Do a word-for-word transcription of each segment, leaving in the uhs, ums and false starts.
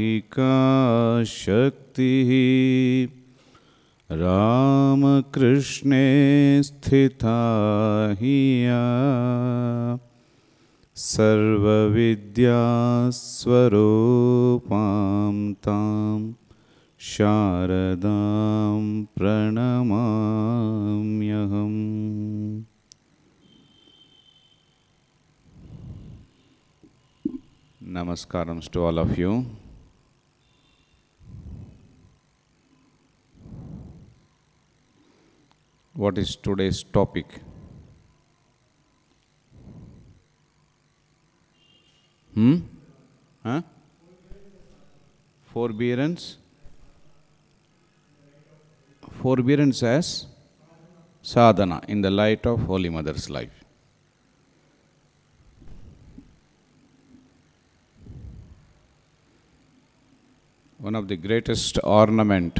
shakti Ram Krishne sthita hiya Sarva vidya swarupam tam Sharadam pranamamyaham. Namaskarams to all of you. What is today's topic? Hmm? Huh? Forbearance? Forbearance as sadhana in the light of Holy Mother's life. One of the greatest ornament,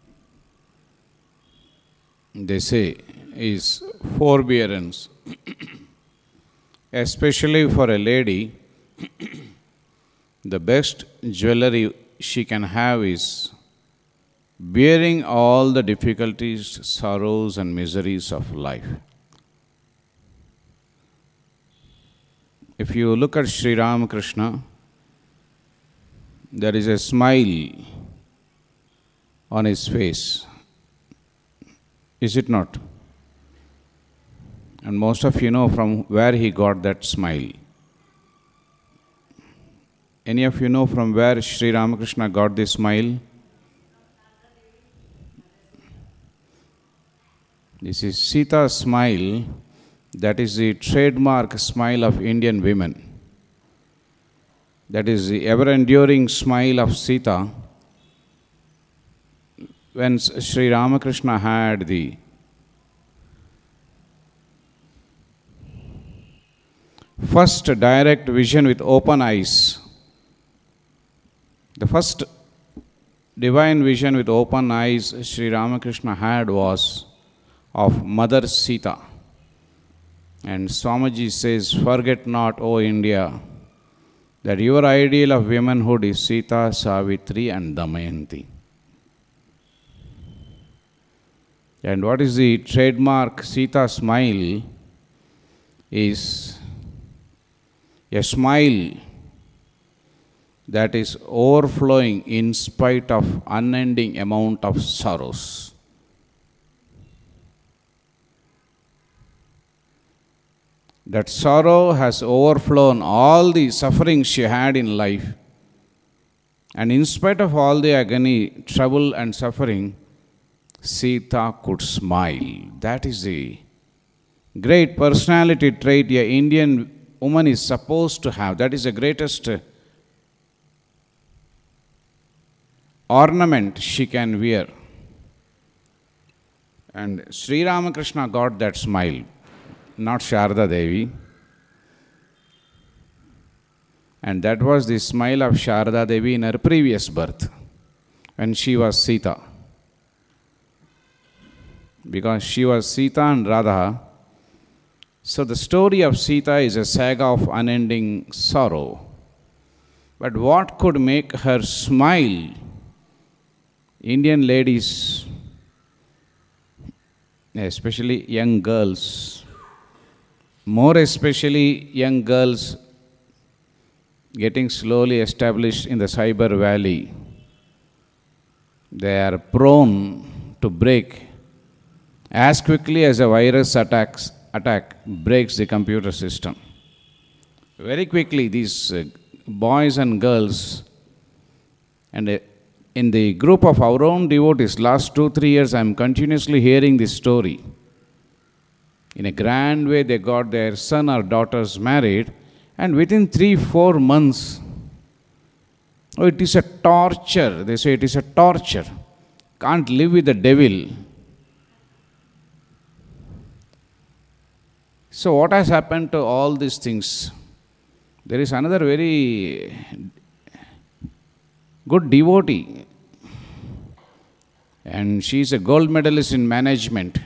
they say, is forbearance. Especially for a lady, the best jewelry she can have is bearing all the difficulties, sorrows and miseries of life. If you look at Sri Ramakrishna, there is a smile on his face. Is it not? And most of you know from where he got that smile. Any of you know from where Sri Ramakrishna got this smile? This is Sita's smile. That is the trademark smile of Indian women. That is the ever-enduring smile of Sita. When Sri Ramakrishna had the first direct vision with open eyes, the first divine vision with open eyes Sri Ramakrishna had was of Mother Sita. And Swamiji says, "Forget not, O India, that your ideal of womanhood is Sita, Savitri and Damayanti." And what is the trademark Sita smile? Is a smile that is overflowing in spite of unending amount of sorrows. That sorrow has overflown all the suffering she had in life. And in spite of all the agony, trouble and suffering, Sita could smile. That is the great personality trait an Indian woman is supposed to have. That is the greatest ornament she can wear. And Sri Ramakrishna got that smile. Not Sharda Devi. And that was the smile of Sharda Devi in her previous birth, when she was Sita. Because she was Sita and Radha. So the story of Sita is a saga of unending sorrow. But what could make her smile? Indian ladies, especially young girls, more especially young girls getting slowly established in the cyber valley, they are prone to break as quickly as a virus attacks, attack breaks the computer system. Very quickly, these uh, boys and girls, and uh, in the group of our own devotees, last two, three years, I am continuously hearing this story. In a grand way, they got their son or daughters married, and within three, four months, oh, it is a torture. They say it is a torture. Can't live with the devil. So what has happened to all these things? There is another very good devotee, and she is a gold medalist in management.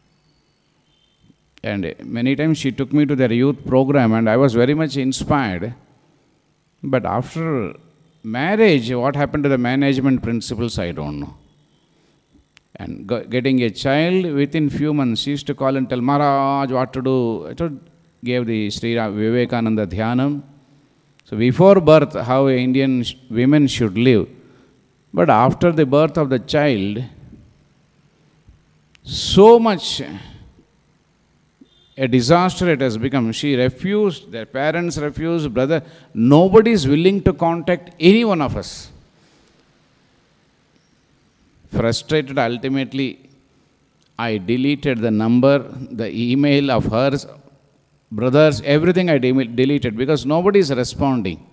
And many times she took me to their youth program, and I was very much inspired. But after marriage, what happened to the management principles, I don't know. And go, getting a child within few months, she used to call and tell Maharaj what to do. I told, gave the Sri Vivekananda Dhyanam. So before birth, how Indian women should live. But after the birth of the child, so much a disaster it has become. She refused, their parents refused, brother. Nobody is willing to contact any one of us. Frustrated, ultimately, I deleted the number, the email of hers, brothers, everything I de- deleted because nobody is responding.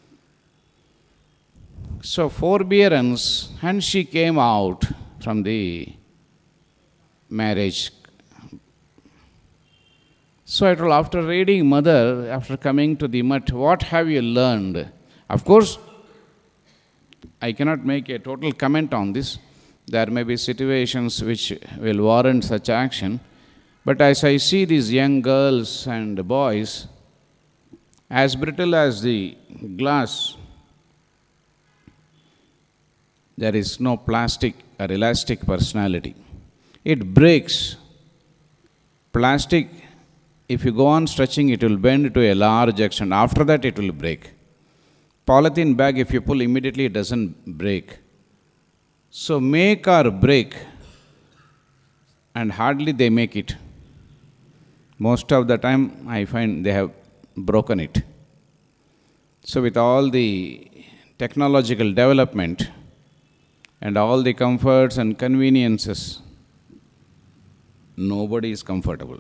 So, forbearance, and she came out from the marriage. So, I told, after reading Mother, after coming to the mutt, what have you learned? Of course, I cannot make a total comment on this. There may be situations which will warrant such action. But as I see these young girls and boys, as brittle as the glass, there is no plastic or elastic personality. It breaks. Plastic, if you go on stretching, it will bend to a large extent. After that, it will break. Polythene bag, if you pull immediately, it doesn't break. So make or break, and hardly they make it. Most of the time, I find they have broken it. So with all the technological development and all the comforts and conveniences, nobody is comfortable.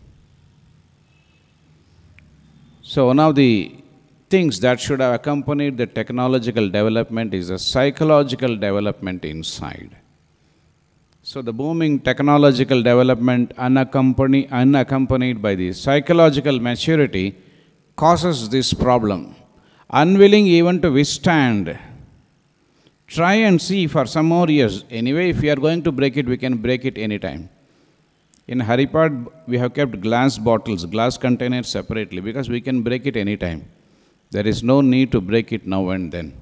So one of the things that should have accompanied the technological development is a psychological development inside. So the booming technological development unaccompanied, unaccompanied by the psychological maturity causes this problem. Unwilling even to withstand. Try and see for some more years. Anyway, if we are going to break it, we can break it anytime. In Haripad, we have kept glass bottles, glass containers separately because we can break it anytime. There is no need to break it now and then.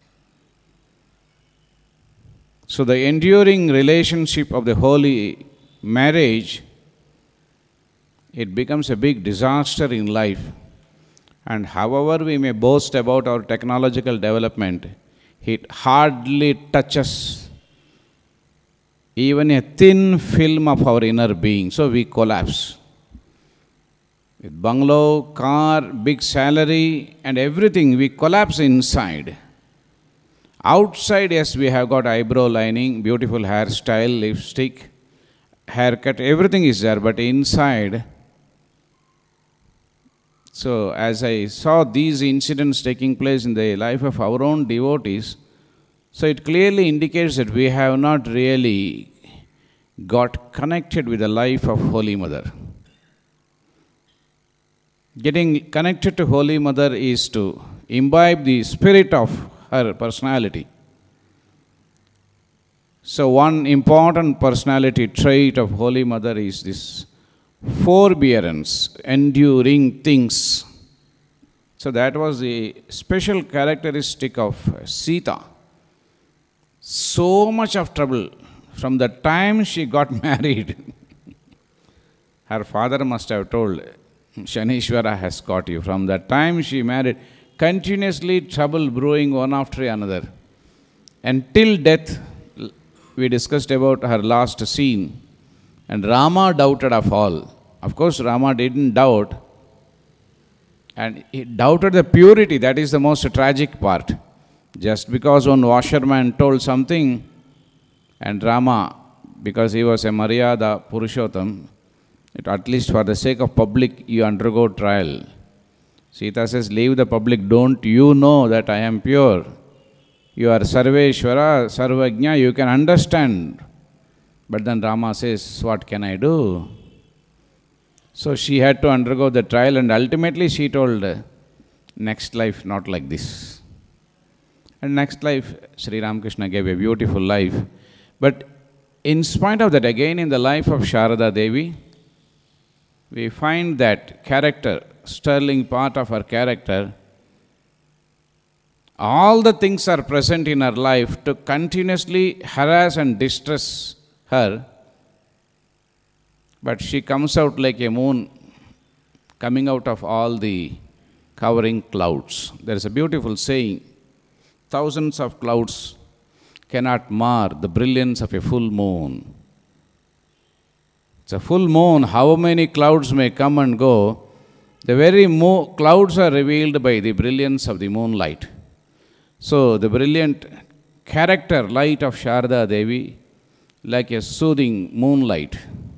So the enduring relationship of the holy marriage, it becomes a big disaster in life. And however we may boast about our technological development, it hardly touches even a thin film of our inner being. So we collapse. With bungalow, car, big salary and everything, we collapse inside. Outside, yes, we have got eyebrow lining, beautiful hairstyle, lipstick, haircut, everything is there. But inside, so as I saw these incidents taking place in the life of our own devotees, so it clearly indicates that we have not really got connected with the life of Holy Mother. Getting connected to Holy Mother is to imbibe the spirit of her personality. So one important personality trait of Holy Mother is this forbearance, enduring things. So that was the special characteristic of Sita. So much of trouble from the time she got married. Her father must have told, Shanishwara has caught you. From the time she married, continuously trouble brewing one after another. Until death, we discussed about her last scene. And Rama doubted of all. Of course, Rama didn't doubt. And he doubted the purity. That is the most tragic part. Just because one washerman told something, and Rama, because he was a Maryada Purushottam, it, at least for the sake of public, you undergo trial. Sita says, leave the public, don't you know that I am pure? You are Sarveshwara, Sarvajna, you can understand. But then Rama says, what can I do? So she had to undergo the trial, and ultimately she told, next life not like this. And next life, Sri Ramakrishna gave a beautiful life. But in spite of that, again in the life of Sharada Devi, we find that character, sterling part of her character All the things are present in her life to continuously harass and distress her, but she comes out like a moon coming out of all the covering clouds. There is a beautiful saying, thousands of clouds cannot mar the brilliance of a full moon. It's a full moon, how many clouds may come and go, the very mo- clouds are revealed by the brilliance of the moonlight. So the brilliant character light of Sharda Devi, like a soothing moonlight.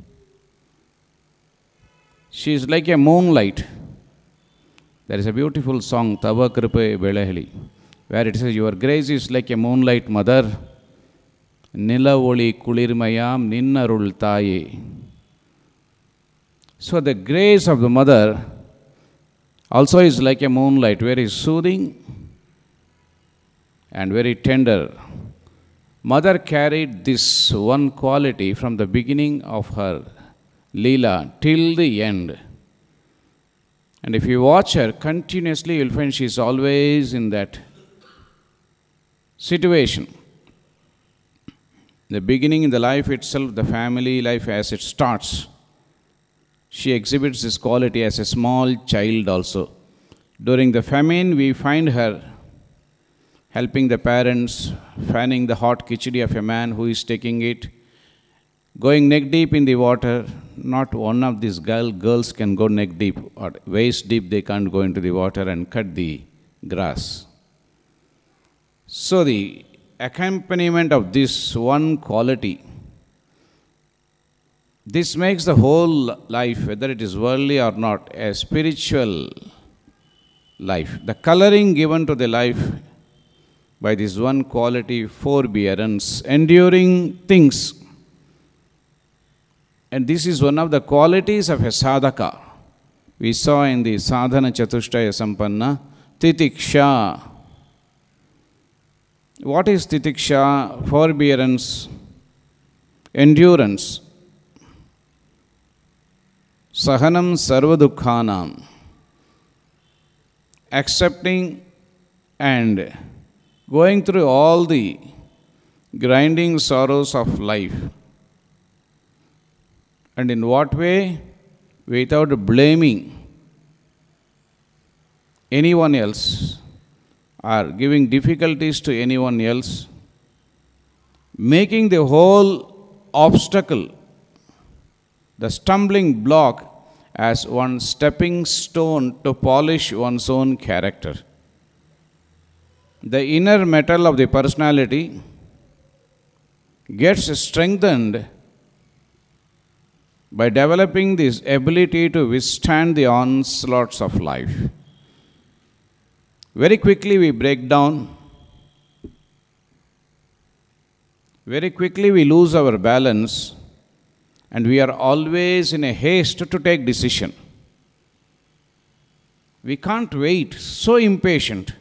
She is like a moonlight. There is a beautiful song, Tava Kripe Belahali, where it says, your grace is like a moonlight mother, Nila Oli Kulirmayam Ninnarul Taye. So the grace of the mother also is like a moonlight, very soothing and very tender. Mother carried this one quality from the beginning of her Leela till the end. And if you watch her continuously, you'll find she is always in that situation. The beginning in the life itself, the family life as it starts, she exhibits this quality as a small child also. During the famine, we find her helping the parents, fanning the hot khichdi of a man who is taking it, going neck deep in the water. Not one of these girl, girls can go neck deep, or waist deep they can't go into the water and cut the grass. So the accompaniment of this one quality, this makes the whole life, whether it is worldly or not, a spiritual life. The coloring given to the life by this one quality, forbearance, enduring things. And this is one of the qualities of a sadhaka. We saw in the Sadhana Chatushtaya Sampanna, Titiksha. What is Titiksha? Forbearance, endurance. Sahanam sarvadukhanam. Accepting and going through all the grinding sorrows of life. And in what way? Without blaming anyone else or giving difficulties to anyone else, making the whole obstacle, the stumbling block, as one stepping stone to polish one's own character. The inner metal of the personality gets strengthened by developing this ability to withstand the onslaughts of life. Very quickly we break down. Very quickly we lose our balance, and we are always in a haste to take decision. We can't wait, so impatient.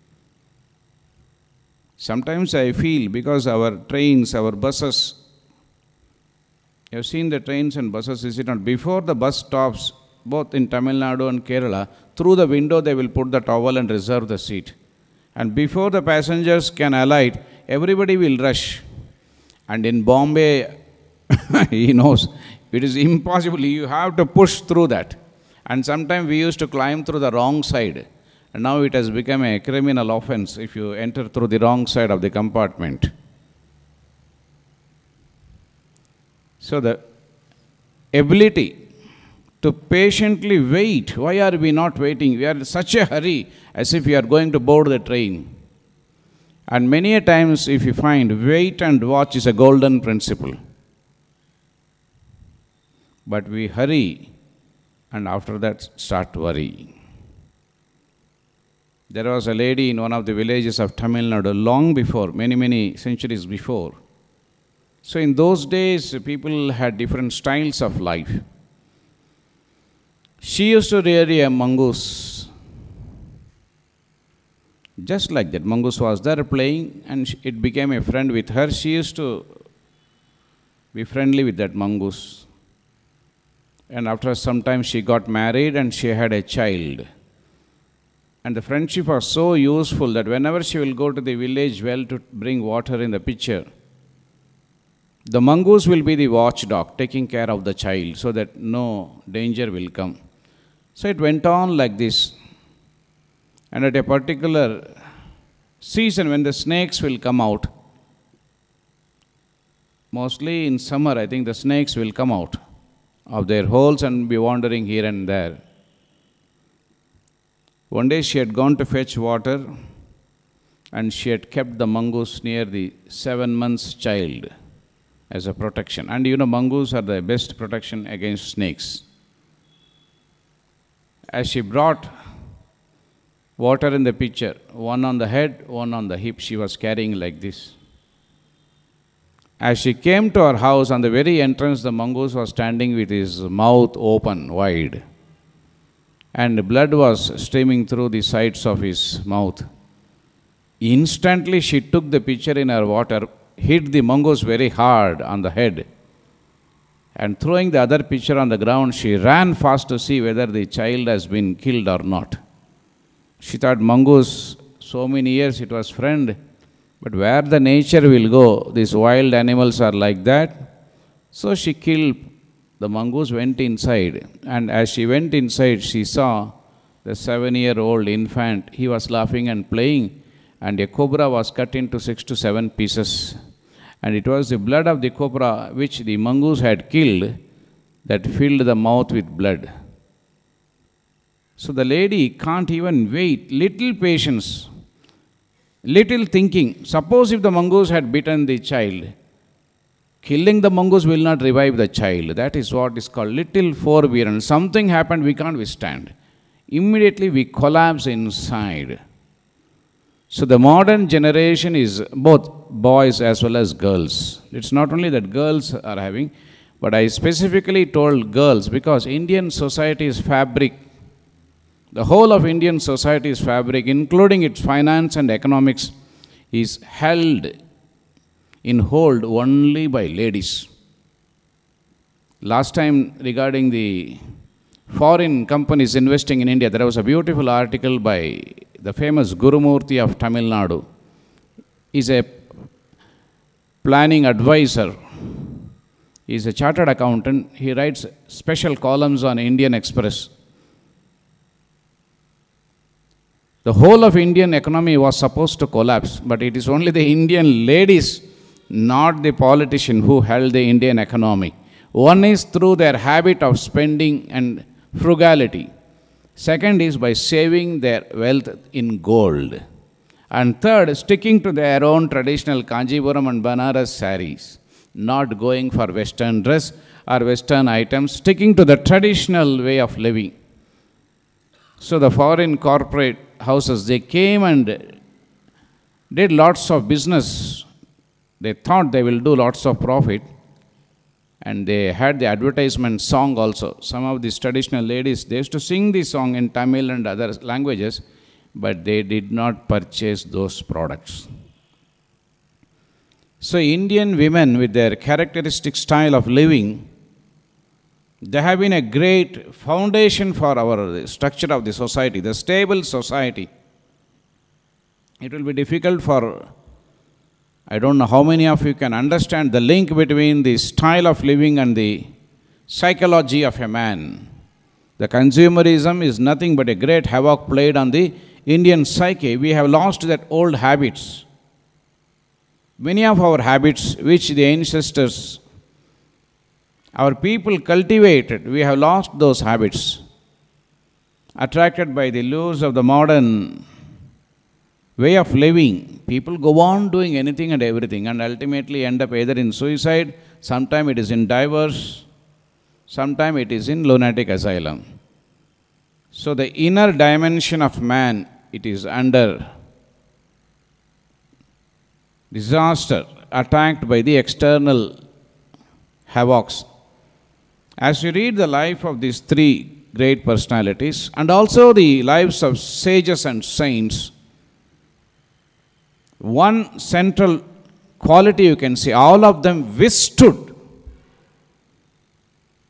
Sometimes I feel, because our trains, our buses, you have seen the trains and buses, is it not? Before the bus stops, both in Tamil Nadu and Kerala, through the window they will put the towel and reserve the seat. And before the passengers can alight, everybody will rush. And in Bombay, he knows, it is impossible. You have to push through that. And sometimes we used to climb through the wrong side. And now it has become a criminal offense if you enter through the wrong side of the compartment. So the ability to patiently wait. Why are we not waiting? We are in such a hurry as if we are going to board the train. And many a times, if you find, wait and watch is a golden principle. But we hurry, and after that start worrying. There was a lady in one of the villages of Tamil Nadu long before, many, many centuries before. So in those days, people had different styles of life. She used to rear a mongoose. Just like that, mongoose was there playing, and it became a friend with her. She used to be friendly with that mongoose. And after some time, she got married and she had a child. And the friendship was so useful that whenever she will go to the village well to bring water in the pitcher, the mongoose will be the watchdog, taking care of the child so that no danger will come. So it went on like this. And at a particular season when the snakes will come out, mostly in summer, I think the snakes will come out of their holes and be wandering here and there. One day she had gone to fetch water and she had kept the mongoose near the seven months child as a protection. And you know, mongoose are the best protection against snakes. As she brought water in the pitcher, one on the head, one on the hip, she was carrying like this. As she came to her house, on the very entrance, the mongoose was standing with his mouth open wide. And blood was streaming through the sides of his mouth. Instantly, she took the pitcher in her water, hit the mongoose very hard on the head, and throwing the other pitcher on the ground, she ran fast to see whether the child has been killed or not. She thought, mongoose, so many years it was friend, but where the nature will go, these wild animals are like that. So she killed. The mongoose went inside, and as she went inside, she saw the seven-year-old infant. He was laughing and playing, and a cobra was cut into six to seven pieces. And it was the blood of the cobra which the mongoose had killed that filled the mouth with blood. So the lady can't even wait. Little patience, little thinking. Suppose if the mongoose had bitten the child, killing the mongoose will not revive the child. That is what is called little forbearance. Something happened, we can't withstand. Immediately we collapse inside. So the modern generation is both boys as well as girls. It's not only that girls are having, but I specifically told girls because Indian society's fabric, the whole of Indian society's fabric, including its finance and economics, is held in hold only by ladies. Last time regarding the foreign companies investing in India, there was a beautiful article by the famous Gurumurthy of Tamil Nadu. He's a planning advisor. He's a chartered accountant. He writes special columns on Indian Express. The whole of Indian economy was supposed to collapse, but it is only the Indian ladies, not the politician, who held the Indian economy. One is through their habit of spending and frugality. Second is by saving their wealth in gold. And third, sticking to their own traditional Kanjipuram and Banaras saris, not going for Western dress or Western items, sticking to the traditional way of living. So the foreign corporate houses, they came and did lots of business. They thought they will do lots of profit. And they had the advertisement song also. Some of these traditional ladies, they used to sing the song in Tamil and other languages, but they did not purchase those products. So Indian women, with their characteristic style of living, they have been a great foundation for our structure of the society, the stable society. It will be difficult for, I don't know how many of you can understand the link between the style of living and the psychology of a man. The consumerism is nothing but a great havoc played on the Indian psyche. We have lost that old habits. Many of our habits which the ancestors, our people cultivated, we have lost those habits. Attracted by the lures of the modern way of living, people go on doing anything and everything and ultimately end up either in suicide, sometime it is in divorce, sometime it is in lunatic asylum. So the inner dimension of man, it is under disaster, attacked by the external havocs. As you read the life of these three great personalities and also the lives of sages and saints, one central quality you can see, all of them withstood.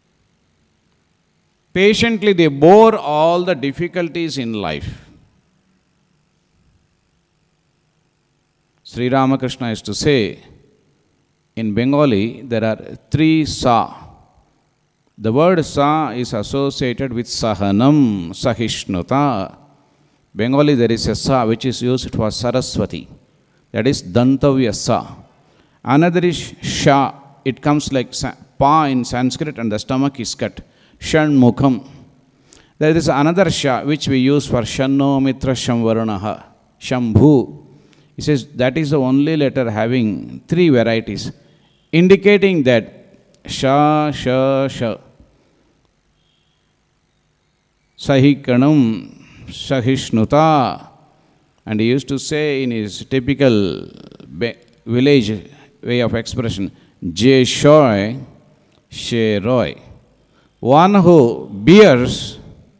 Patiently they bore all the difficulties in life. Sri Ramakrishna used to say, in Bengali, there are three sa. The word sa is associated with sahanam, sahishnuta. Bengali, there is a sa which is used for Saraswati. That is dantavya sa. Another is sha. It comes like pa in Sanskrit and the stomach is cut. Shanmukham. There is another sha which we use for Shanno Mitra Shamvarunaha. Shambhu. He says that is the only letter having three varieties, indicating that sha, sha, sha. Sahikanam, Sahishnuta. And he used to say in his typical village way of expression, Je Shoy, She Roy. One who bears,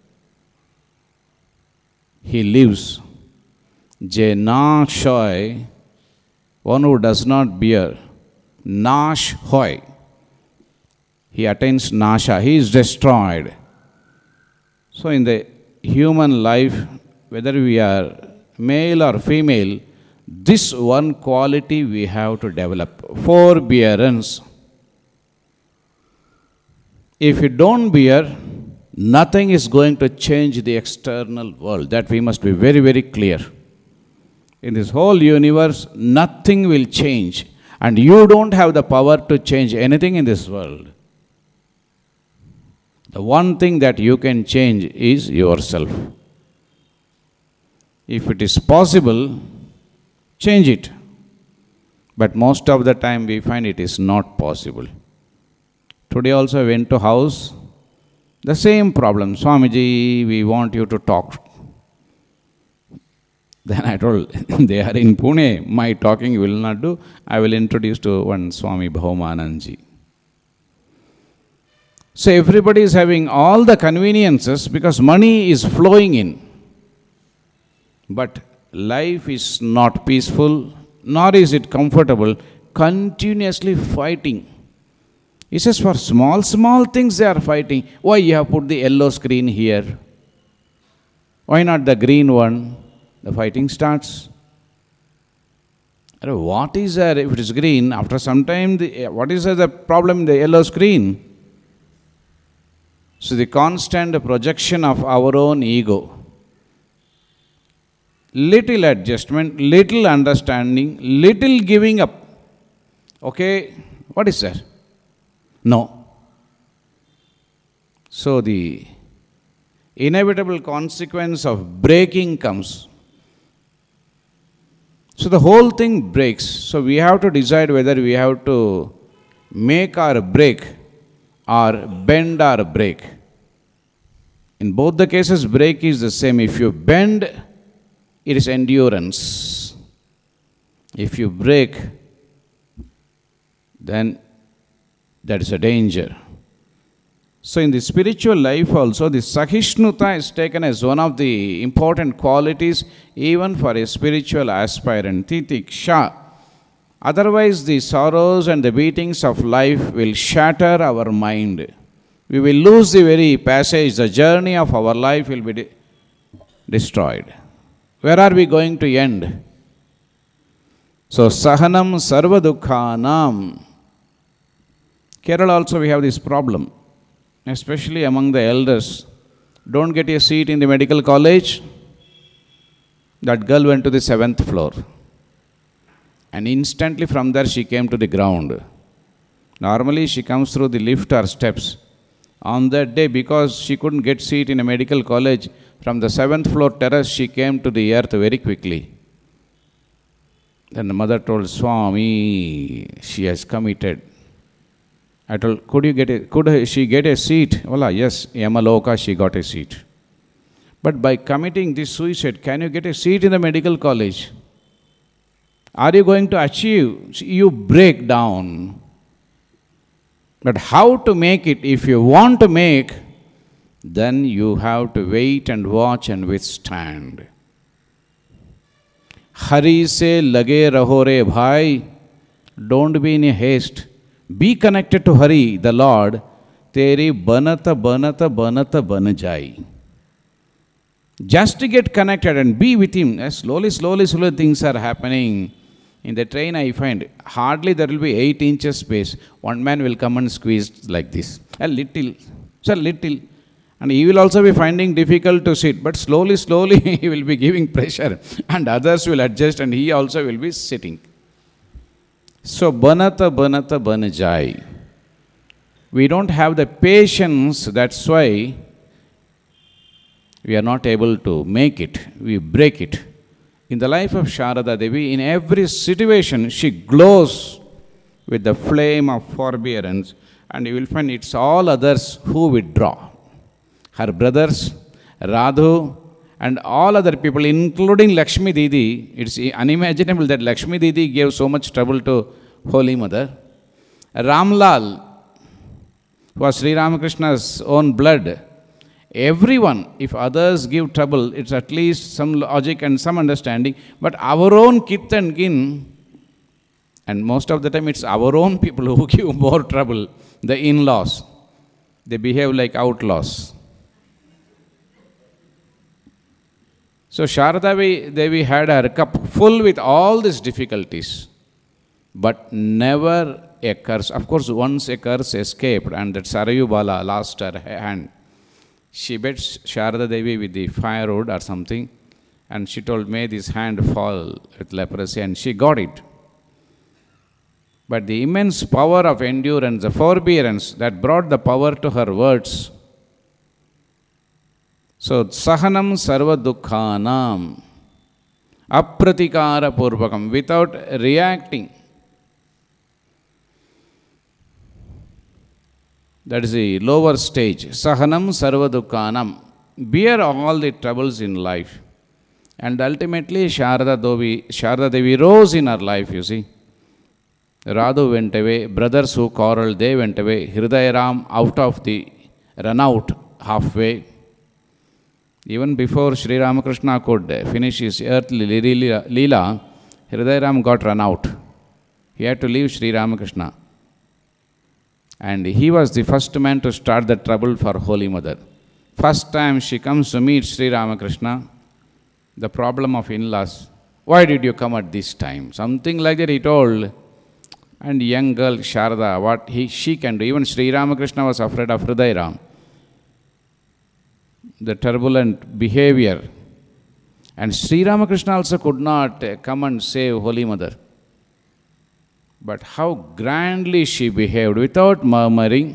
he lives. Je Na Shoy, one who does not bear, Nash Hoy. He attains Nasha, he is destroyed. So in the human life, whether we are male or female, this one quality we have to develop, forbearance. If you don't bear, nothing is going to change the external world. That we must be very, very clear. In this whole universe, nothing will change. And you don't have the power to change anything in this world. The one thing that you can change is yourself. If it is possible, change it. But most of the time we find it is not possible. Today also I went to house, the same problem. Swamiji, we want you to talk. Then I told, they are in Pune, my talking will not do. I will introduce to one Swami Bhaumananji. So everybody is having all the conveniences because money is flowing in. But life is not peaceful, nor is it comfortable, continuously fighting. He says for small, small things they are fighting. Why you have put the yellow screen here? Why not the green one? The fighting starts. What is there if it is green? After some time, the, what is the problem in the yellow screen? So the constant projection of our own ego. Little adjustment, little understanding, little giving up. Okay, what is that? No. So the inevitable consequence of breaking comes. So the whole thing breaks. So we have to decide whether we have to make or break or bend or break. In both the cases, break is the same. If you bend, it is endurance. If you break, then that is a danger. So in the spiritual life also, the Sahishnuta is taken as one of the important qualities even for a spiritual aspirant. Titiksha. Otherwise, the sorrows and the beatings of life will shatter our mind. We will lose the very passage, the journey of our life will be de- destroyed. Where are we going to end? So, Sahanam Sarva Dukkhanam. Kerala also we have this problem, especially among the elders. Don't get a seat in the medical college. That girl went to the seventh floor. And instantly from there she came to the ground. Normally she comes through the lift or steps. On that day, because she couldn't get seat in a medical college, from the seventh floor terrace she came to the earth very quickly. Then the mother told, Swami, she has committed. I told, could you get a, could she get a seat? Voila, yes, Yamaloka, she got a seat. But by committing this suicide, can you get a seat in the medical college? Are you going to achieve? You break down. But how to make it? If you want to make, then you have to wait and watch and withstand. Hari se lage raho re bhai. Don't be in a haste. Be connected to Hari, the Lord. Teri banata banata banata ban jai. Just to get connected and be with Him. Slowly, slowly, slowly things are happening. In the train, I find hardly there will be eight inches space. One man will come and squeeze like this. A little, so little. And he will also be finding difficult to sit. But slowly, slowly, he will be giving pressure. And others will adjust and he also will be sitting. So, banata banata banajai. We don't have the patience, that's why we are not able to make it. We break it. In the life of Sharada Devi, in every situation, she glows with the flame of forbearance, and you will find it's all others who withdraw. Her brothers, Radhu, and all other people, including Lakshmi Didi. It's unimaginable that Lakshmi Didi gave so much trouble to Holy Mother. Ramlal, who was Sri Ramakrishna's own blood. Everyone, if others give trouble, it's at least some logic and some understanding. But our own kith and kin, and most of the time it's our own people who give more trouble, the in-laws. They behave like outlaws. So Sharada Devi had her cup full with all these difficulties, but never a curse. Of course, once a curse escaped, and that Sarayu Bala lost her hand. She bet Sharada Devi with the firewood or something, and she told, may this hand fall with leprosy, and she got it. But the immense power of endurance, the forbearance that brought the power to her words. So, sahanam sarva dukkhanam, apratikara purvakam, without reacting. That is the lower stage. Sahanam sarva dukkhanam. Bear all the troubles in life. And ultimately, Sharada Devi, Sharada Devi rose in her life, you see. Radhu went away. Brothers who quarreled, they went away. Hridayaram out of the run out halfway. Even before Sri Ramakrishna could finish his earthly leela, Hridayaram got run out. He had to leave Sri Ramakrishna. And he was the first man to start the trouble for Holy Mother. First time she comes to meet Sri Ramakrishna, the problem of in-laws. Why did you come at this time? Something like that he told. And young girl Sharada, what he, she can do. Even Sri Ramakrishna was afraid of Hridayaram. The turbulent behavior. And Sri Ramakrishna also could not come and save Holy Mother. But how grandly she behaved, without murmuring,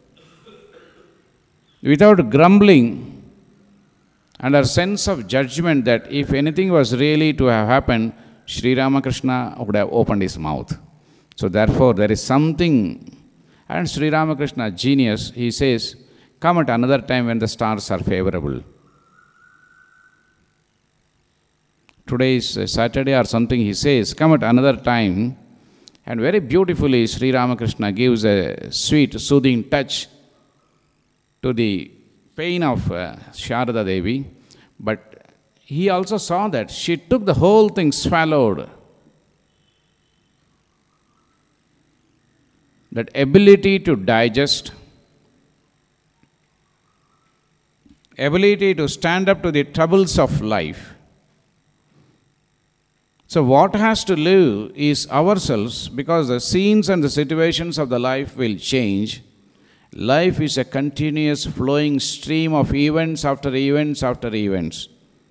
without grumbling, and her sense of judgment that if anything was really to have happened, Sri Ramakrishna would have opened his mouth. So therefore, there is something, and Sri Ramakrishna, genius, he says, come at another time when the stars are favorable. Today is Saturday or something, he says, come at another time. And very beautifully, Sri Ramakrishna gives a sweet, soothing touch to the pain of uh, Sharada Devi. But he also saw that she took the whole thing, swallowed. That ability to digest, ability to stand up to the troubles of life. So what has to live is ourselves, because the scenes and the situations of the life will change. Life is a continuous flowing stream of events after events after events.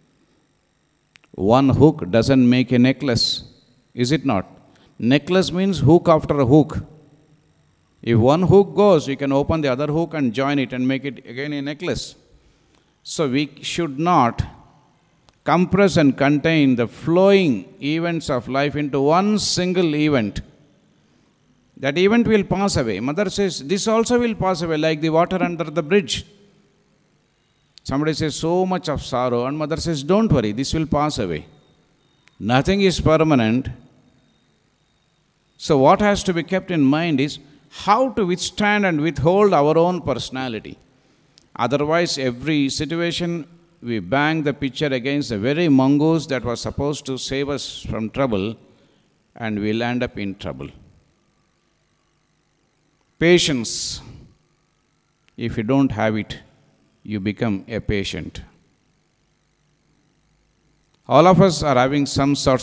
One hook doesn't make a necklace, is it not? Necklace means hook after a hook. If one hook goes, you can open the other hook and join it and make it again a necklace. So we should not compress and contain the flowing events of life into one single event. That event will pass away. Mother says, this also will pass away, like the water under the bridge. Somebody says, so much of sorrow, and mother says, don't worry, this will pass away. Nothing is permanent. So what has to be kept in mind is how to withstand and withhold our own personality. Otherwise, every situation we bang the picture against the very mongoose that was supposed to save us from trouble, and we'll end up in trouble. Patience. If you don't have it, you become a patient. All of us are having some sorts of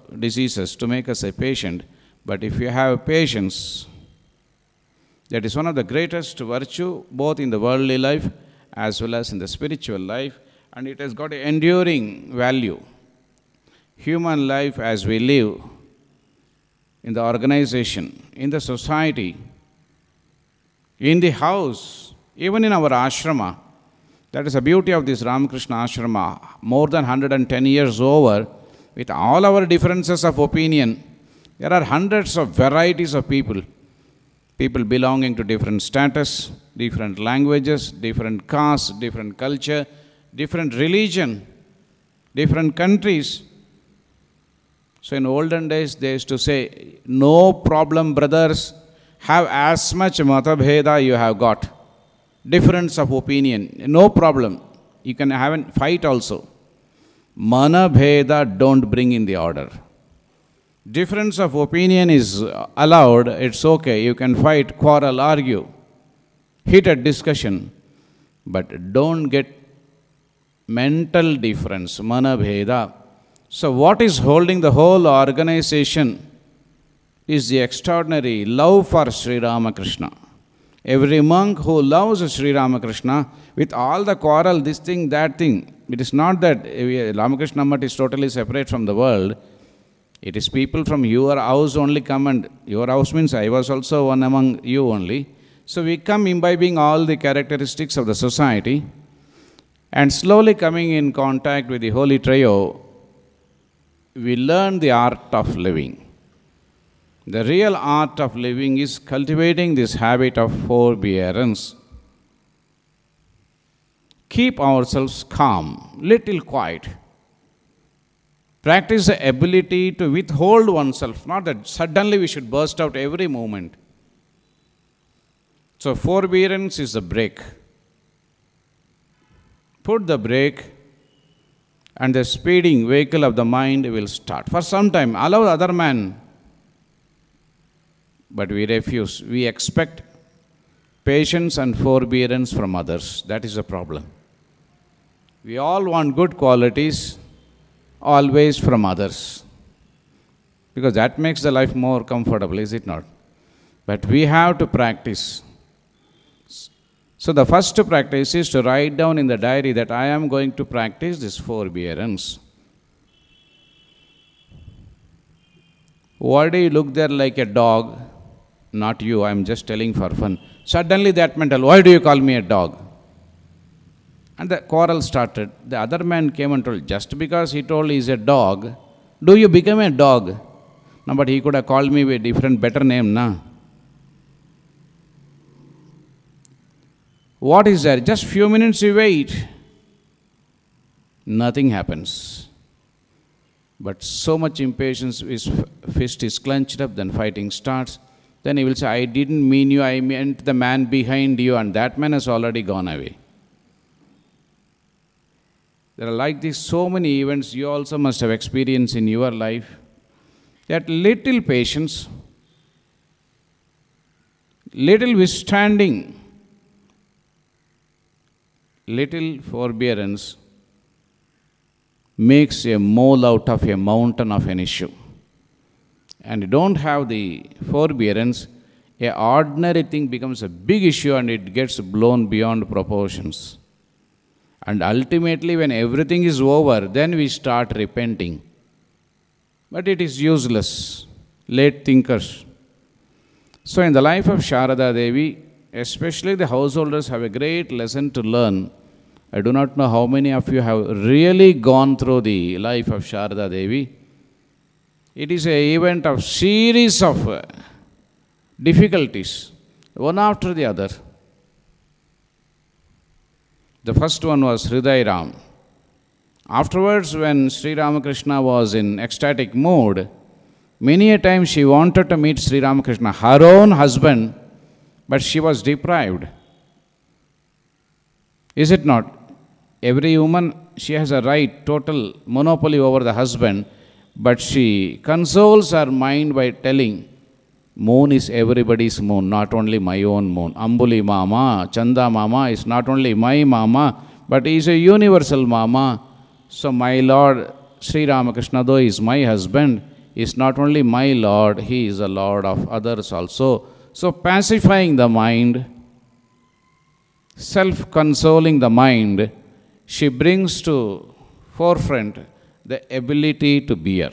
diseases to make us a patient. But if you have patience, that is one of the greatest virtue, both in the worldly life as well as in the spiritual life, and it has got an enduring value. Human life as we live in the organization, in the society, in the house, even in our ashrama. That is the beauty of this Ramakrishna ashrama, more than one hundred ten years over, with all our differences of opinion. There are hundreds of varieties of people, people belonging to different status, different languages, different castes, different culture, different religion, different countries. So in olden days, they used to say, no problem, brothers, have as much matabheda you have got. Difference of opinion, no problem. You can have a fight also. Mana bheda don't bring in the order. Difference of opinion is allowed, it's okay. You can fight, quarrel, argue, heated discussion. But don't get mental difference, mana bheda. So what is holding the whole organization is the extraordinary love for Sri Ramakrishna. Every monk who loves Sri Ramakrishna, with all the quarrel, this thing, that thing, it is not that Ramakrishna Math is totally separate from the world. It is people from your house only come, and your house means I was also one among you only. So we come imbibing all the characteristics of the society, and slowly coming in contact with the Holy Trio, we learn the art of living. The real art of living is cultivating this habit of forbearance. Keep ourselves calm, little quiet. Practice the ability to withhold oneself, not that suddenly we should burst out every moment. So forbearance is the brake. Put the brake, and the speeding vehicle of the mind will start. For some time, allow the other man. But we refuse. We expect patience and forbearance from others. That is the problem. We all want good qualities, always from others. Because that makes the life more comfortable, is it not? But we have to practice. So the first practice is to write down in the diary that I am going to practice this forbearance. Why do you look there like a dog? Not you, I am just telling for fun. Suddenly that mental, why do you call me a dog? And the quarrel started. The other man came and told, just because he told he is a dog, do you become a dog? No, but he could have called me with a different, better name, na? What is there? Just few minutes you wait. Nothing happens. But so much impatience, his fist is clenched up, then fighting starts. Then he will say, I didn't mean you, I meant the man behind you, and that man has already gone away. There are like these so many events you also must have experienced in your life. That little patience, little withstanding, little forbearance makes a mole out of a mountain of an issue. And you don't have the forbearance, an ordinary thing becomes a big issue and it gets blown beyond proportions. And ultimately, when everything is over, then we start repenting. But it is useless. Late thinkers. So in the life of Sharada Devi, especially the householders have a great lesson to learn. I do not know how many of you have really gone through the life of Sharada Devi. It is an event of series of uh, difficulties, one after the other. The first one was Hriday Ram. Afterwards, when Sri Ramakrishna was in ecstatic mood, many a time she wanted to meet Sri Ramakrishna, her own husband, but she was deprived. Is it not? Every woman, she has a right, total monopoly over the husband, but she consoles her mind by telling, moon is everybody's moon, not only my own moon. Ambuli Mama, Chanda Mama is not only my Mama, but he is a universal Mama. So my Lord Sri Ramakrishna, though is my husband, is not only my Lord, He is the Lord of others also. So pacifying the mind, self-consoling the mind, she brings to forefront the ability to bear.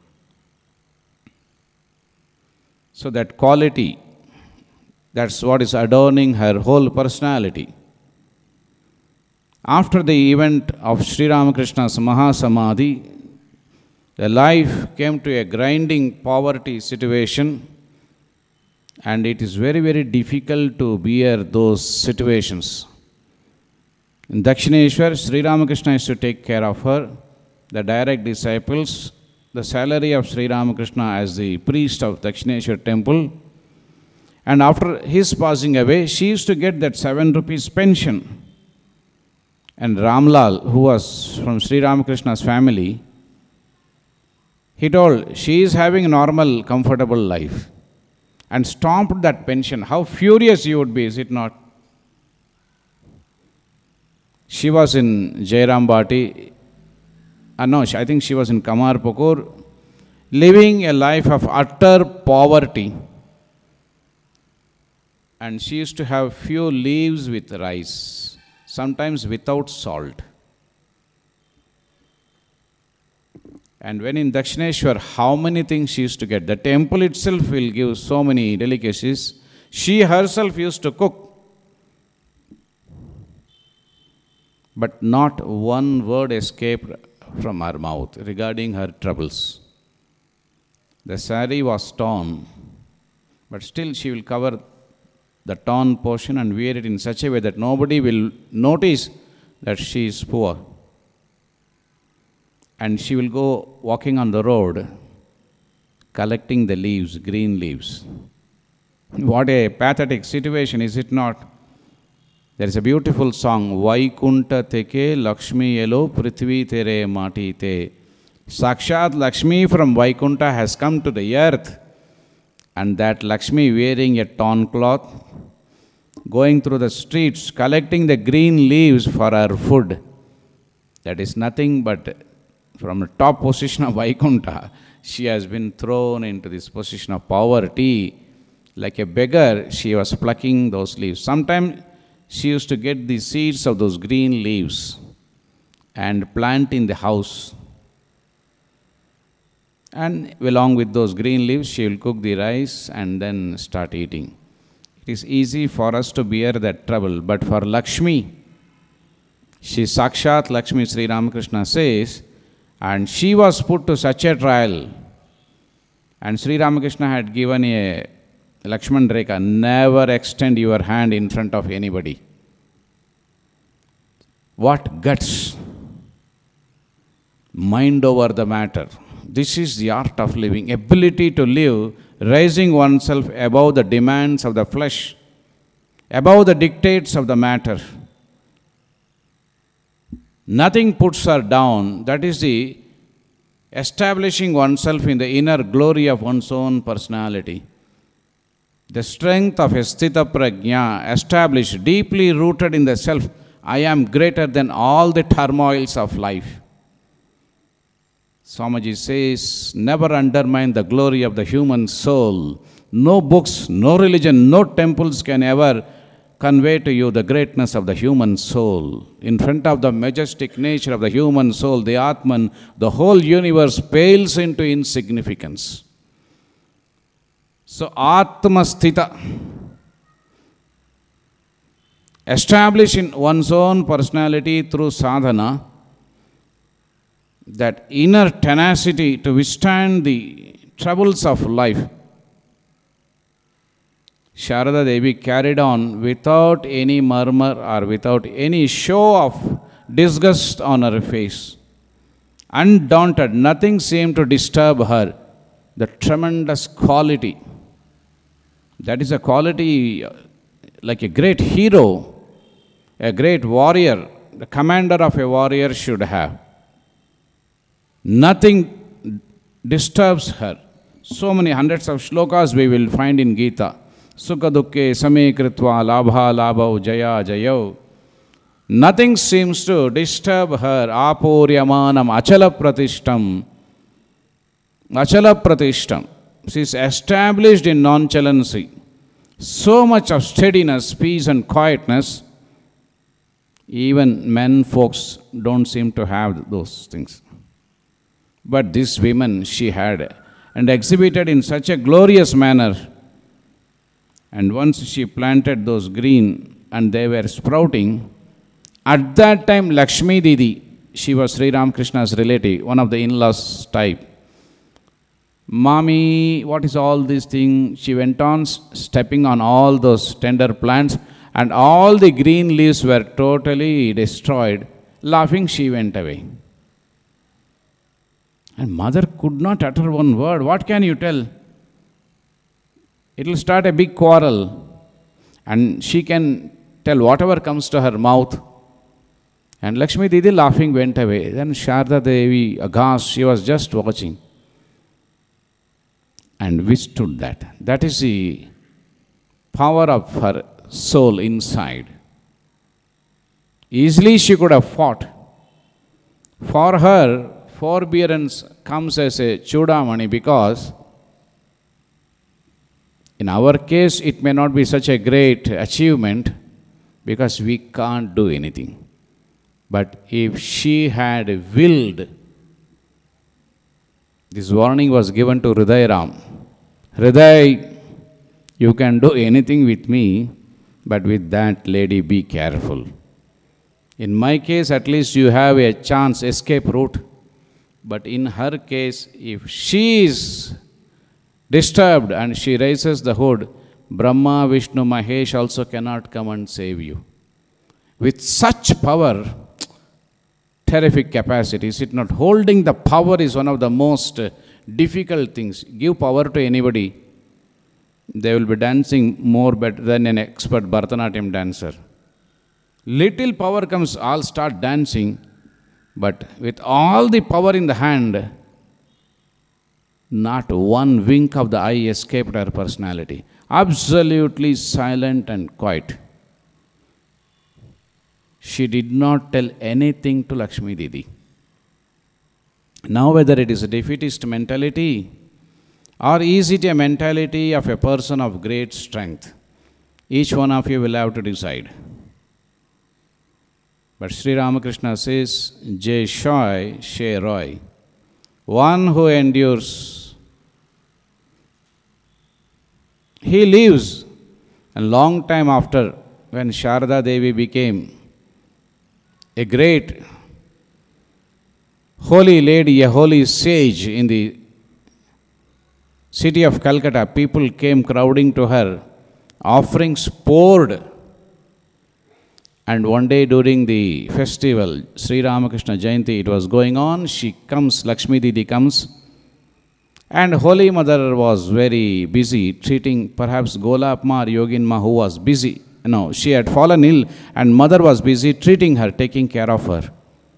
So that quality, that's what is adorning her whole personality. After the event of Sri Ramakrishna's Mahasamadhi, the life came to a grinding poverty situation, and it is very, very difficult to bear those situations. In Dakshineshwar, Sri Ramakrishna used to take care of her, the direct disciples, the salary of Sri Ramakrishna as the priest of Dakshineshwar temple. And after his passing away, she used to get that seven rupees pension. And Ramlal, who was from Sri Ramakrishna's family, he told, she is having a normal, comfortable life, and stomped that pension. How furious you would be, is it not? She was in Jairam Bhati, uh, no, I think she was in Kamarpukur, living a life of utter poverty. And she used to have few leaves with rice, sometimes without salt. And when in Dakshineshwar, how many things she used to get? The temple itself will give so many delicacies. She herself used to cook. But not one word escaped from her mouth regarding her troubles. The sari was torn, but still she will cover the torn portion and wear it in such a way that nobody will notice that she is poor. And she will go walking on the road, collecting the leaves, green leaves. What a pathetic situation, is it not? There is a beautiful song, Vaikunta teke Lakshmi elo prithvi tere mati te. Sakshat Lakshmi from Vaikunta has come to the earth, and that Lakshmi wearing a torn cloth, going through the streets, collecting the green leaves for her food. That is nothing but from the top position of Vaikunta, she has been thrown into this position of poverty. Like a beggar, she was plucking those leaves. Sometimes she used to get the seeds of those green leaves and plant in the house. And along with those green leaves, she will cook the rice and then start eating. It is easy for us to bear that trouble, but for Lakshmi, she Sakshat Lakshmi, Sri Ramakrishna says, and she was put to such a trial. And Sri Ramakrishna had given a Lakshman Rekha, never extend your hand in front of anybody. What guts! Mind over the matter. This is the art of living, ability to live, raising oneself above the demands of the flesh, above the dictates of the matter. Nothing puts her down. That is the establishing oneself in the inner glory of one's own personality. The strength of a sthita prajna, established, deeply rooted in the self. I am greater than all the turmoils of life. Swamiji says, never undermine the glory of the human soul. No books, no religion, no temples can ever convey to you the greatness of the human soul. In front of the majestic nature of the human soul, the Atman, the whole universe pales into insignificance. So, Atma Sthita, establish in one's own personality through sadhana, that inner tenacity to withstand the troubles of life. Sharada Devi carried on without any murmur or without any show of disgust on her face. Undaunted, nothing seemed to disturb her. The tremendous quality. That is a quality like a great hero, a great warrior, the commander of a warrior should have. Nothing disturbs her. So many hundreds of shlokas we will find in Gita. Sukha dukke same kritva labha labhav jaya jayav. Nothing seems to disturb her. Apuryamanam achala pratishtam. Achala Pratishtam. She is established in nonchalancy. So much of steadiness, peace and quietness. Even men folks don't seem to have those things. But this woman she had and exhibited in such a glorious manner. And once she planted those green and they were sprouting, at that time Lakshmi Didi, she was Sri Ramakrishna's relative, one of the in-laws type. Mommy, what is all this thing? She went on stepping on all those tender plants and all the green leaves were totally destroyed. Laughing, she went away. And mother could not utter one word. What can you tell? It will start a big quarrel and she can tell whatever comes to her mouth. And Lakshmi Didi laughing went away. Then Sharda Devi, aghast, she was just watching and withstood that. That is the power of her soul inside. Easily she could have fought. For her, forbearance comes as a chudamani because in our case it may not be such a great achievement because we can't do anything. But if she had willed, this warning was given to Hriday Ram. Hriday, you can do anything with me, but with that lady be careful. In my case, at least you have a chance escape route. But in her case, if she is disturbed and she raises the hood, Brahma, Vishnu, Mahesh also cannot come and save you. With such power, terrific capacity, is it not? Holding the power is one of the most difficult things. Give power to anybody, they will be dancing more better than an expert Bharatanatyam dancer. Little power comes, all start dancing, but with all the power in the hand, not one wink of the eye escaped her personality. Absolutely silent and quiet. She did not tell anything to Lakshmi Didi. Now whether it is a defeatist mentality or is it a mentality of a person of great strength, each one of you will have to decide. But Sri Ramakrishna says, Jai Shoy, She Roy. One who endures, he lives. A long time after, when Sharda Devi became a great holy lady, a holy sage in the city of Calcutta, people came crowding to her, offerings poured. And one day during the festival, Sri Ramakrishna Jayanti, it was going on, she comes, Lakshmi Didi comes, and Holy Mother was very busy treating perhaps Golapma or Yoginma who was busy. No, she had fallen ill and Mother was busy treating her, taking care of her.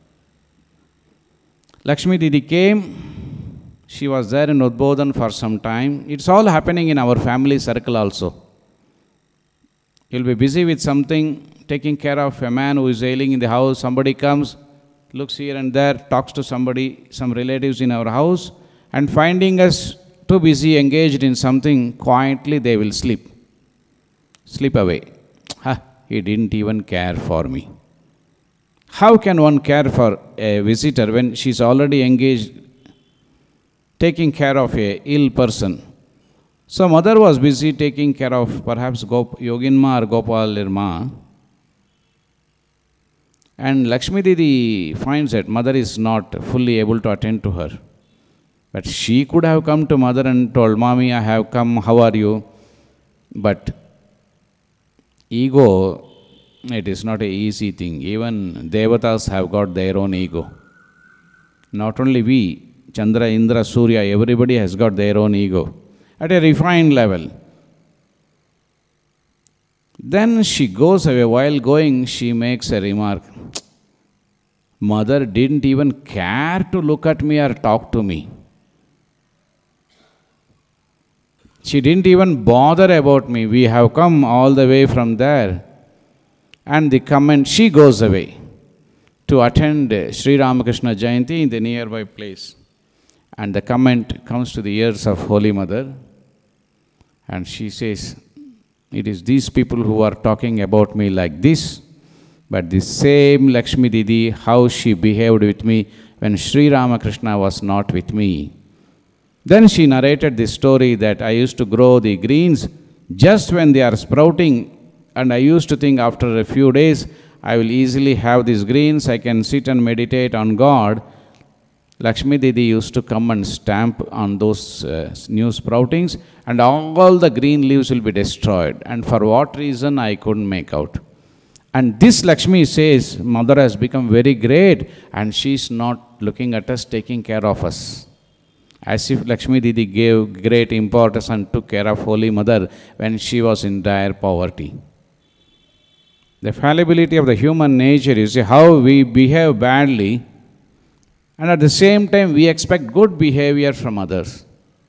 Lakshmi Didi came, she was there in Udbodhan for some time. It's all happening in our family circle also. You'll be busy with something, taking care of a man who is ailing in the house. Somebody comes, looks here and there, talks to somebody, some relatives in our house, and finding us too busy, engaged in something, quietly they will sleep. Sleep away. Ha, he didn't even care for me. How can one care for a visitor when she's already engaged, taking care of a ill person? So Mother was busy taking care of perhaps Gop- Yoginma or Gopalirma. And Lakshmi Didi finds that Mother is not fully able to attend to her. But she could have come to Mother and told, Mommy, I have come, how are you? But ego, it is not an easy thing. Even Devatas have got their own ego. Not only we, Chandra, Indra, Surya, everybody has got their own ego at a refined level. Then she goes away. While going, she makes a remark. Mother didn't even care to look at me or talk to me. She didn't even bother about me. We have come all the way from there. And the comment, she goes away to attend Sri Ramakrishna Jayanti in the nearby place. And the comment comes to the ears of Holy Mother, and she says, it is these people who are talking about me like this, but the same Lakshmi Didi, how she behaved with me when Sri Ramakrishna was not with me. Then she narrated this story that I used to grow the greens just when they are sprouting, and I used to think after a few days, I will easily have these greens, I can sit and meditate on God. Lakshmi Didi used to come and stamp on those uh, new sproutings, and all the green leaves will be destroyed. And for what reason, I couldn't make out. And this Lakshmi says, Mother has become very great, and she is not looking at us, taking care of us. As if Lakshmi Didi gave great importance and took care of Holy Mother when she was in dire poverty. The fallibility of the human nature is how we behave badly, and at the same time we expect good behavior from others.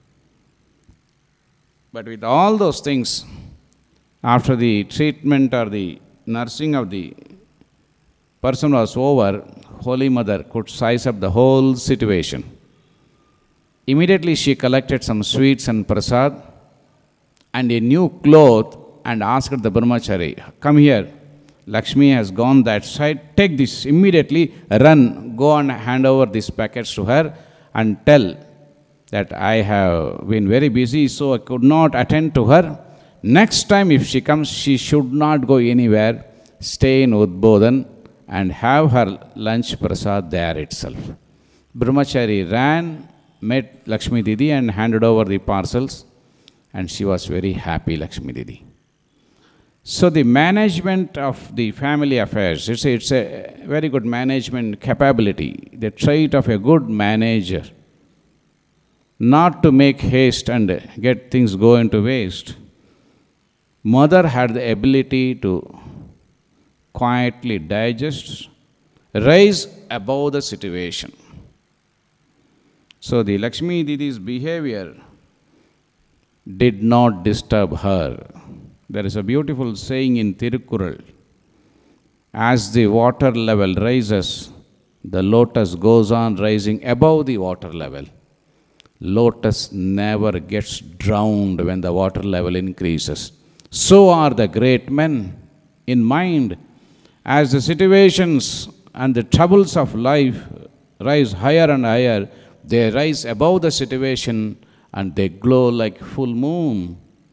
But with all those things, after the treatment or the nursing of the person was over, Holy Mother could size up the whole situation. Immediately she collected some sweets and prasad and a new cloth and asked the brahmachari, come here, Lakshmi has gone that side, take this immediately, run, go and hand over these packets to her and tell that I have been very busy, so I could not attend to her. Next time if she comes, she should not go anywhere, stay in Udbodhan and have her lunch prasad there itself. Brahmachari ran, met Lakshmi Didi and handed over the parcels, and she was very happy, Lakshmi Didi. So the management of the family affairs, it's a, it's a very good management capability, the trait of a good manager. Not to make haste and get things go into waste. Mother had the ability to quietly digest, rise above the situation. So the Lakshmi Didi's behavior did not disturb her. There is a beautiful saying in Tirukkural, as the water level rises, the lotus goes on rising above the water level. Lotus never gets drowned when the water level increases. So are the great men in mind. As the situations and the troubles of life rise higher and higher, they rise above the situation and they glow like full moon.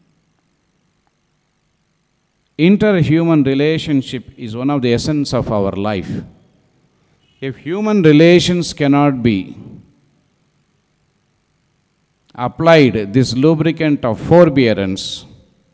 Interhuman relationship is one of the essence of our life. If human relations cannot be applied, this lubricant of forbearance,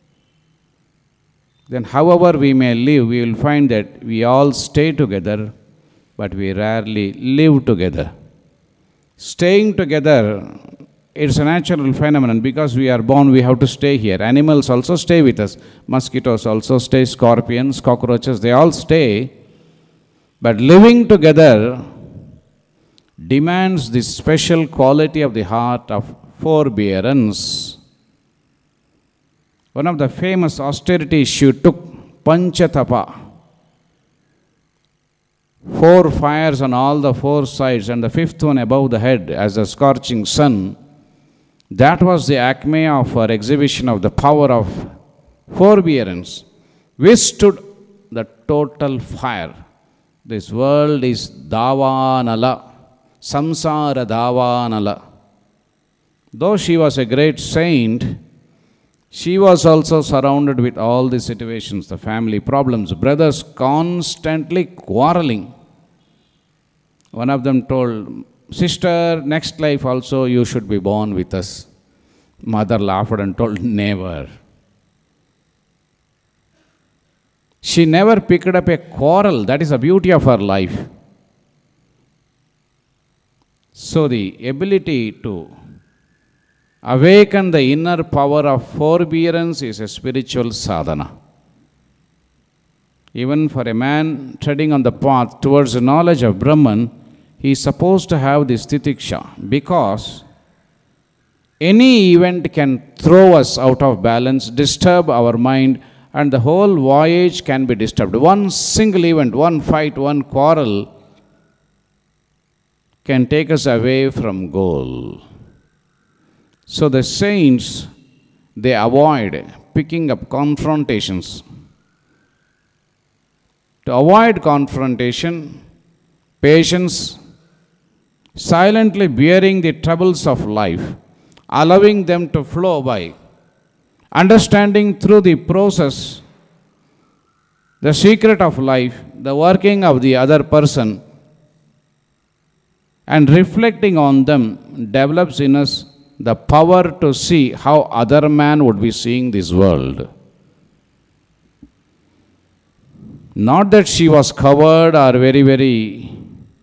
then however we may live, we will find that we all stay together, but we rarely live together. Staying together, it's a natural phenomenon. Because we are born, we have to stay here. Animals also stay with us. Mosquitoes also stay, scorpions, cockroaches, they all stay. But living together demands this special quality of the heart of forbearance. One of the famous austerities she took, Panchatapa. Four fires on all the four sides and the fifth one above the head as a scorching sun. That was the acme of her exhibition of the power of forbearance. Withstood the total fire. This world is Davanala, Samsara Davanala. Though she was a great saint, she was also surrounded with all the situations, the family problems, brothers constantly quarreling. One of them told, sister, next life also you should be born with us. Mother laughed and told, never. She never picked up a quarrel. That is the beauty of her life. So the ability to awaken the inner power of forbearance is a spiritual sadhana. Even for a man treading on the path towards the knowledge of Brahman, he is supposed to have this titiksha, because any event can throw us out of balance, disturb our mind, and the whole voyage can be disturbed. One single event, one fight, one quarrel can take us away from goal. So the saints, they avoid picking up confrontations. To avoid confrontation, patience, silently bearing the troubles of life, allowing them to flow by, understanding through the process the secret of life, the working of the other person, and reflecting on them develops in us the power to see how other man would be seeing this world. Not that she was covered or very, very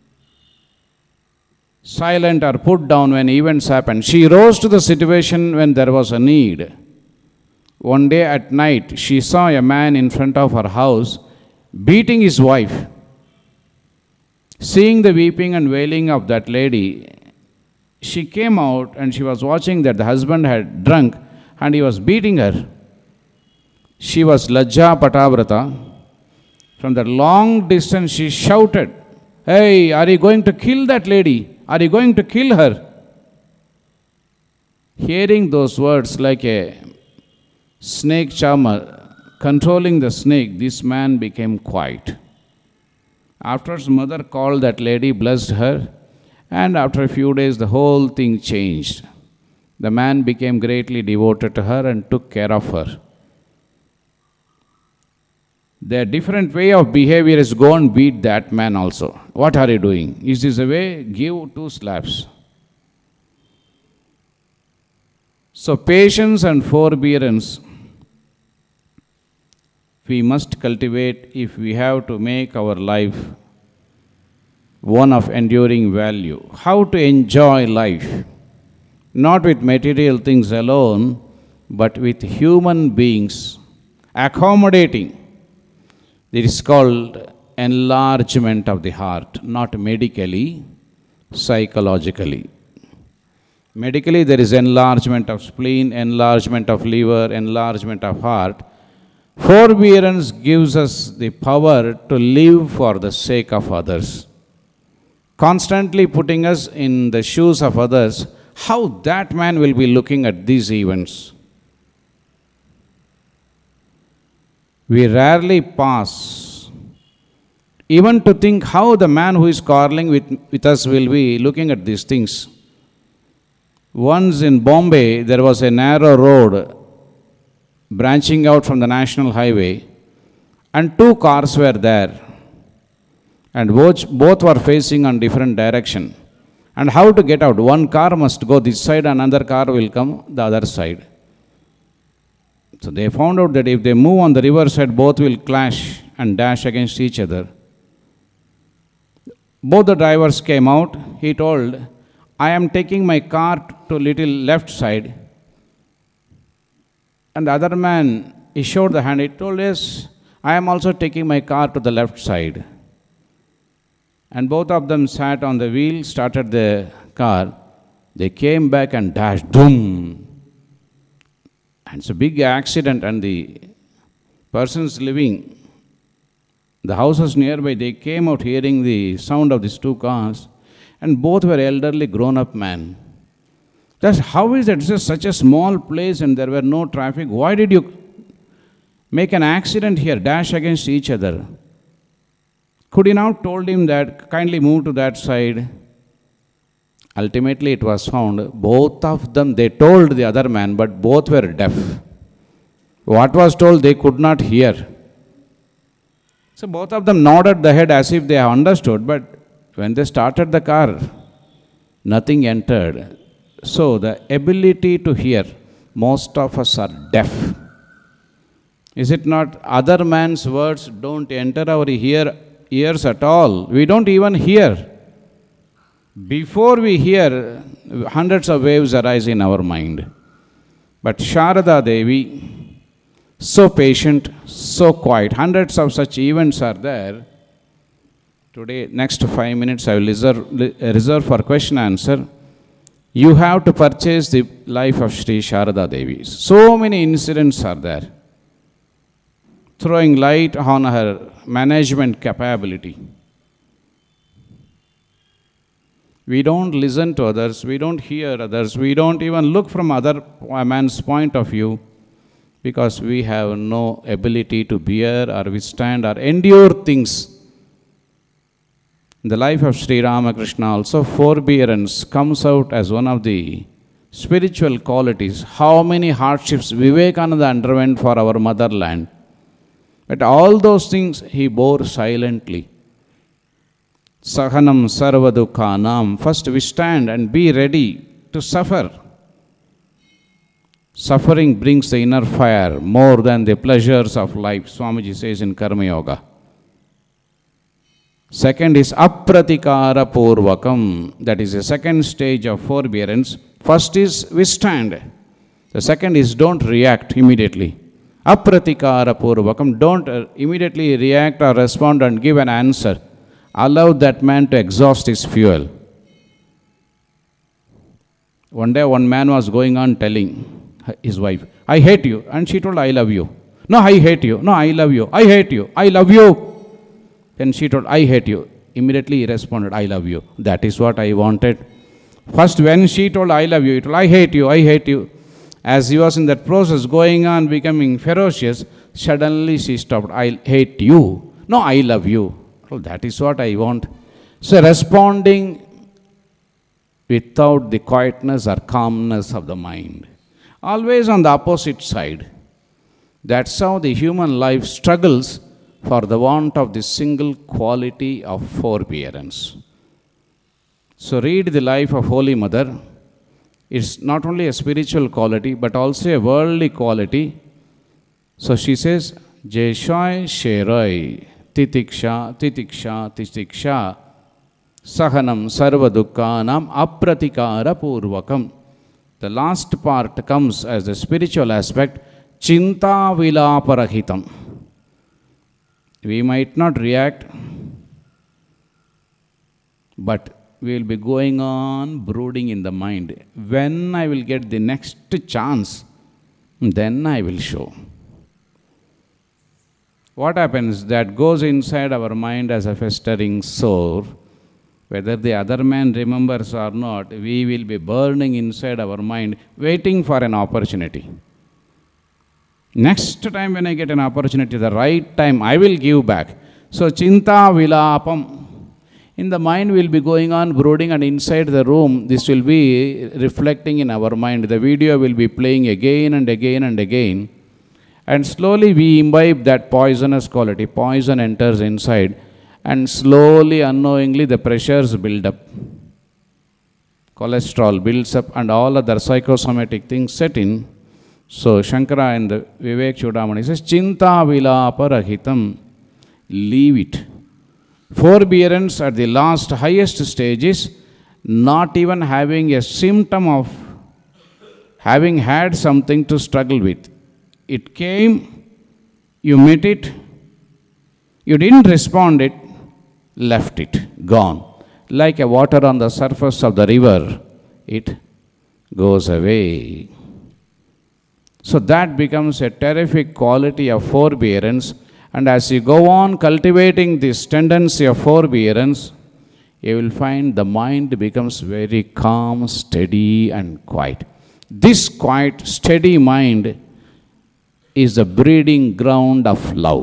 silent or put down when events happened. She rose to the situation when there was a need. One day at night, she saw a man in front of her house beating his wife. Seeing the weeping and wailing of that lady, she came out and she was watching that the husband had drunk and he was beating her. She was Lajja Patavrata. From that long distance, she shouted, "Hey, are you going to kill that lady? Are you going to kill her?" Hearing those words like a snake charmer controlling the snake, this man became quiet. After his mother called that lady, blessed her, and after a few days the whole thing changed. The man became greatly devoted to her and took care of her. Their different way of behavior is go and beat that man also. What are you doing? Is this a way? Give two slaps. So patience and forbearance we must cultivate if we have to make our life one of enduring value. How to enjoy life, not with material things alone, but with human beings, accommodating. It is called enlargement of the heart, not medically, psychologically. Medically, there is enlargement of spleen, enlargement of liver, enlargement of heart. Forbearance gives us the power to live for the sake of others. Constantly putting us in the shoes of others, how that man will be looking at these events. We rarely pause even to think how the man who is quarreling with, with us will be looking at these things. Once in Bombay, there was a narrow road branching out from the national highway, and two cars were there, and both, both were facing on different direction. And how to get out? One car must go this side, another car will come the other side. So they found out that if they move on the river side, both will clash and dash against each other. Both the drivers came out. He told, "I am taking my car to little left side." And the other man, he showed the hand. He told, "Yes, I am also taking my car to the left side." And both of them sat on the wheel, started the car. They came back and dashed, boom. And it's a big accident, and the persons living, the houses nearby, they came out hearing the sound of these two cars, and both were elderly grown-up men. That's how is it? It's such a small place and there were no traffic. Why did you make an accident here, dash against each other? Could you now told him that, kindly move to that side? Ultimately, it was found, both of them, they told the other man, but both were deaf. What was told, they could not hear. So both of them nodded the head as if they have understood, but when they started the car, nothing entered. So the ability to hear, most of us are deaf. Is it not? Other man's words don't enter our ear, ears at all. We don't even hear. Before we hear, hundreds of waves arise in our mind. But Sharada Devi, so patient, so quiet. Hundreds of such events are there. Today, next five minutes, I will reserve, reserve for question answer. You have to purchase the life of Sri Sharada Devi. So many incidents are there, throwing light on her management capability. We don't listen to others, we don't hear others, we don't even look from other man's point of view, because we have no ability to bear or withstand or endure things. In the life of Sri Ramakrishna also, forbearance comes out as one of the spiritual qualities. How many hardships Vivekananda underwent for our motherland, but all those things he bore silently. Sahanam sarvadukhanam, first withstand and be ready to suffer. Suffering brings the inner fire more than the pleasures of life, Swamiji says in Karma Yoga. Second is apratikara purvakam, that is the second stage of forbearance. First is withstand. The second is don't react immediately. Apratikara purvakam, don't immediately react or respond and give an answer. Allow that man to exhaust his fuel. One day one man was going on telling his wife, I hate you. And she told, I love you. No, I hate you. No, I love you. I hate you. I love you. Then she told, I hate you. Immediately he responded, I love you. That is what I wanted. First when she told, I love you, he told, I hate you. I hate you. As he was in that process going on becoming ferocious, suddenly she stopped. I hate you. No, I love you. Well, that is what I want. So responding without the quietness or calmness of the mind. Always on the opposite side. That's how the human life struggles for the want of the single quality of forbearance. So read the life of Holy Mother. It's not only a spiritual quality but also a worldly quality. So she says, Jeshoy Sheroy Titiksha Titiksha Titiksha Sahanam Sarvadukkanam Apratikara Purvakam. The last part comes as the spiritual aspect, Chinta Vilaparahitam. We might not react, but we will be going on brooding in the mind. When I will get the next chance, then I will show. What happens? That goes inside our mind as a festering sore. Whether the other man remembers or not, we will be burning inside our mind, waiting for an opportunity. Next time when I get an opportunity, the right time, I will give back. So, Chinta Vilapam. In the mind will be going on brooding, and inside the room, this will be reflecting in our mind. The video will be playing again and again and again. And slowly we imbibe that poisonous quality. Poison enters inside. And slowly, unknowingly, the pressures build up. Cholesterol builds up and all other psychosomatic things set in. So, Shankara in the Vivek Chudamani says, Chinta Vilaparahitam, leave it. Forbearance at the last highest stage is not even having a symptom of having had something to struggle with. It came, you met it, you didn't respond it, left it, gone. Like a water on the surface of the river, it goes away. So that becomes a terrific quality of forbearance. And as you go on cultivating this tendency of forbearance, you will find the mind becomes very calm, steady and quiet. This quiet, steady mind is the breeding ground of love.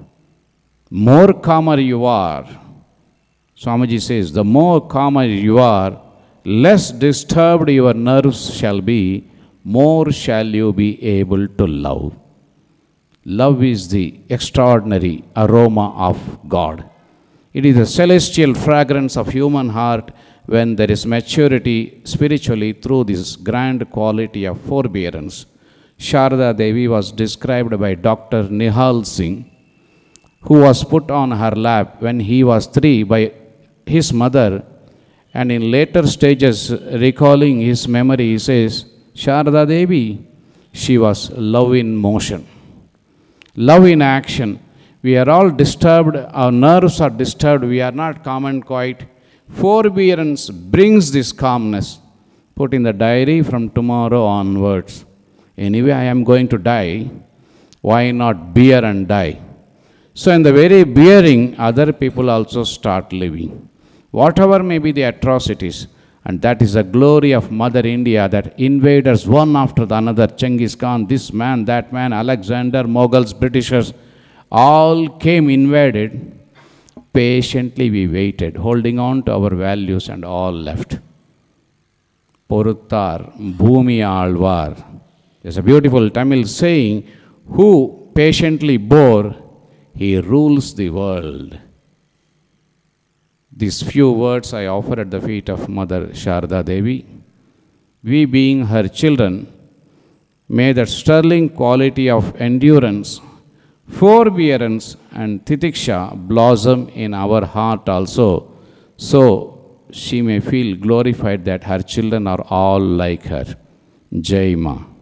More calmer you are, Swamiji says, the more calmer you are, less disturbed your nerves shall be, more shall you be able to love. Love is the extraordinary aroma of God. It is the celestial fragrance of human heart when there is maturity spiritually through this grand quality of forbearance. Sharda Devi was described by Doctor Nihal Singh, who was put on her lap when he was three by his mother, and in later stages, recalling his memory, he says, Sharda Devi, she was love in motion. Love in action. We are all disturbed, our nerves are disturbed, we are not calm and quiet. Forbearance brings this calmness. Put in the diary from tomorrow onwards. Anyway, I am going to die. Why not bear and die? So in the very bearing, other people also start living. Whatever may be the atrocities, And that is the glory of Mother India, that invaders one after the another, Genghis Khan, this man, that man, Alexander, Mughals, Britishers, all came invaded. Patiently we waited, holding on to our values, and all left. Poruttar, Bhumi Alvar. There's a beautiful Tamil saying, who patiently bore, he rules the world. These few words I offer at the feet of Mother Sharda Devi. We being her children, may that sterling quality of endurance, forbearance and titiksha blossom in our heart also, so she may feel glorified that her children are all like her. Jai Ma.